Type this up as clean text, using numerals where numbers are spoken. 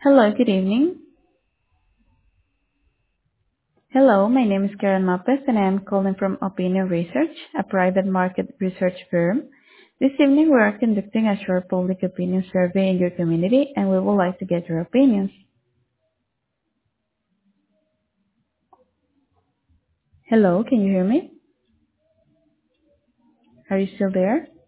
Hello, good evening. Hello, my name is Karen Mapes, and I am calling from Opinion Research, a private market research firm. This evening, we are conducting a short public opinion survey in your community, and we would like to get your opinions. Hello, can you hear me? Are you still there?